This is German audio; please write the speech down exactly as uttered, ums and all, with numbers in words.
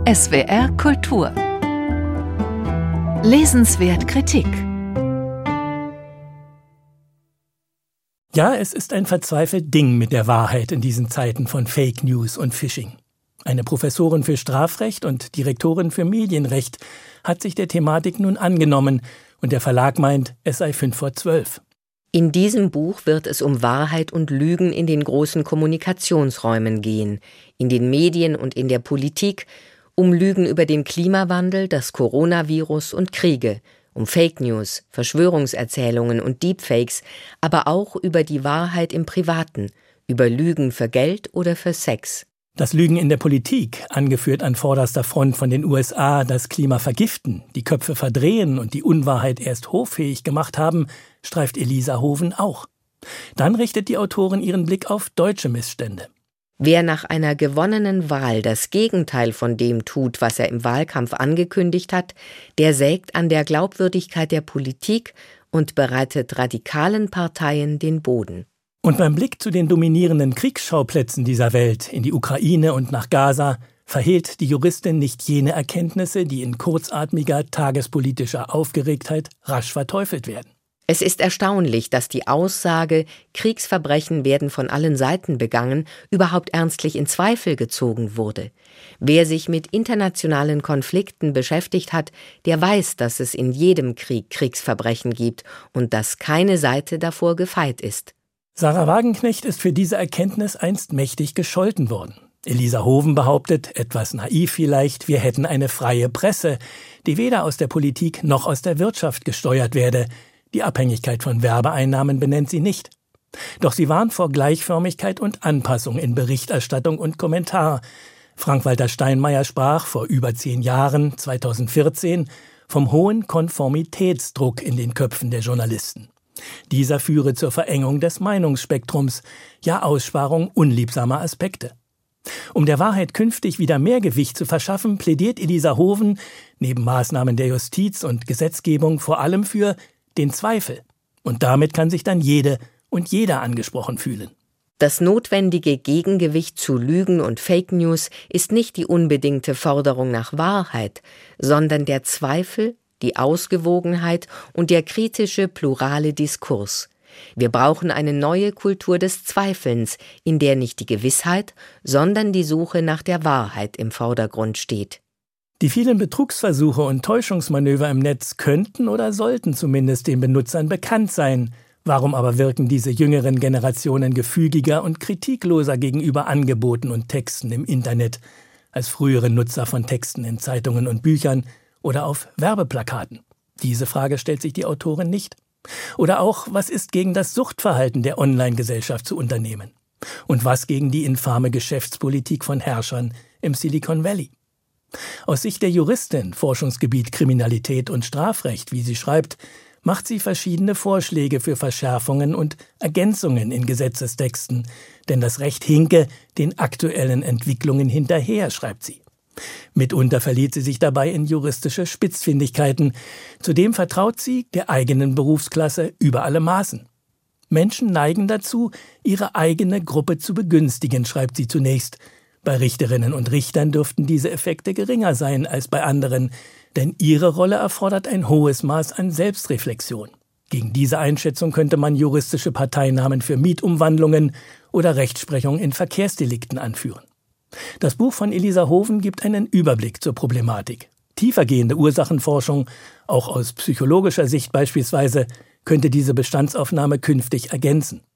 S W R Kultur. Lesenswert Kritik. Ja, es ist ein verzweifelt Ding mit der Wahrheit in diesen Zeiten von Fake News und Phishing. Eine Professorin für Strafrecht und Direktorin für Medienrecht hat sich der Thematik nun angenommen und der Verlag meint, es sei fünf vor zwölf. In diesem Buch wird es um Wahrheit und Lügen in den großen Kommunikationsräumen gehen, in den Medien und in der Politik, um Lügen über den Klimawandel, das Coronavirus und Kriege, um Fake News, Verschwörungserzählungen und Deepfakes, aber auch über die Wahrheit im Privaten, über Lügen für Geld oder für Sex. Das Lügen in der Politik, angeführt an vorderster Front von den U S A, das Klima vergiften, die Köpfe verdrehen und die Unwahrheit erst hoffähig gemacht haben, streift Elisa Hoven auch. Dann richtet die Autorin ihren Blick auf deutsche Missstände. Wer nach einer gewonnenen Wahl das Gegenteil von dem tut, was er im Wahlkampf angekündigt hat, der sägt an der Glaubwürdigkeit der Politik und bereitet radikalen Parteien den Boden. Und beim Blick zu den dominierenden Kriegsschauplätzen dieser Welt, in die Ukraine und nach Gaza, verhehlt die Juristin nicht jene Erkenntnisse, die in kurzatmiger tagespolitischer Aufgeregtheit rasch verteufelt werden. Es ist erstaunlich, dass die Aussage, Kriegsverbrechen werden von allen Seiten begangen, überhaupt ernstlich in Zweifel gezogen wurde. Wer sich mit internationalen Konflikten beschäftigt hat, der weiß, dass es in jedem Krieg Kriegsverbrechen gibt und dass keine Seite davor gefeit ist. Sarah Wagenknecht ist für diese Erkenntnis einst mächtig gescholten worden. Elisa Hoven behauptet, etwas naiv vielleicht, wir hätten eine freie Presse, die weder aus der Politik noch aus der Wirtschaft gesteuert werde. Die Abhängigkeit von Werbeeinnahmen benennt sie nicht. Doch sie warnt vor Gleichförmigkeit und Anpassung in Berichterstattung und Kommentar. Frank-Walter Steinmeier sprach vor über zehn Jahren, zweitausendvierzehn, vom hohen Konformitätsdruck in den Köpfen der Journalisten. Dieser führe zur Verengung des Meinungsspektrums, ja Aussparung unliebsamer Aspekte. Um der Wahrheit künftig wieder mehr Gewicht zu verschaffen, plädiert Elisa Hoven neben Maßnahmen der Justiz und Gesetzgebung vor allem für den Zweifel. Und damit kann sich dann jede und jeder angesprochen fühlen. Das notwendige Gegengewicht zu Lügen und Fake News ist nicht die unbedingte Forderung nach Wahrheit, sondern der Zweifel, die Ausgewogenheit und der kritische, plurale Diskurs. Wir brauchen eine neue Kultur des Zweifelns, in der nicht die Gewissheit, sondern die Suche nach der Wahrheit im Vordergrund steht. Die vielen Betrugsversuche und Täuschungsmanöver im Netz könnten oder sollten zumindest den Benutzern bekannt sein. Warum aber wirken diese jüngeren Generationen gefügiger und kritikloser gegenüber Angeboten und Texten im Internet als frühere Nutzer von Texten in Zeitungen und Büchern oder auf Werbeplakaten? Diese Frage stellt sich die Autorin nicht. Oder auch, was ist gegen das Suchtverhalten der Online-Gesellschaft zu unternehmen? Und was gegen die infame Geschäftspolitik von Herrschern im Silicon Valley? Aus Sicht der Juristin, Forschungsgebiet Kriminalität und Strafrecht, wie sie schreibt, macht sie verschiedene Vorschläge für Verschärfungen und Ergänzungen in Gesetzestexten, denn das Recht hinke den aktuellen Entwicklungen hinterher, schreibt sie. Mitunter verliert sie sich dabei in juristische Spitzfindigkeiten. Zudem vertraut sie der eigenen Berufsklasse über alle Maßen. Menschen neigen dazu, ihre eigene Gruppe zu begünstigen, schreibt sie zunächst. Bei Richterinnen und Richtern dürften diese Effekte geringer sein als bei anderen, denn ihre Rolle erfordert ein hohes Maß an Selbstreflexion. Gegen diese Einschätzung könnte man juristische Parteinamen für Mietumwandlungen oder Rechtsprechung in Verkehrsdelikten anführen. Das Buch von Elisa Hoven gibt einen Überblick zur Problematik. Tiefergehende Ursachenforschung, auch aus psychologischer Sicht beispielsweise, könnte diese Bestandsaufnahme künftig ergänzen.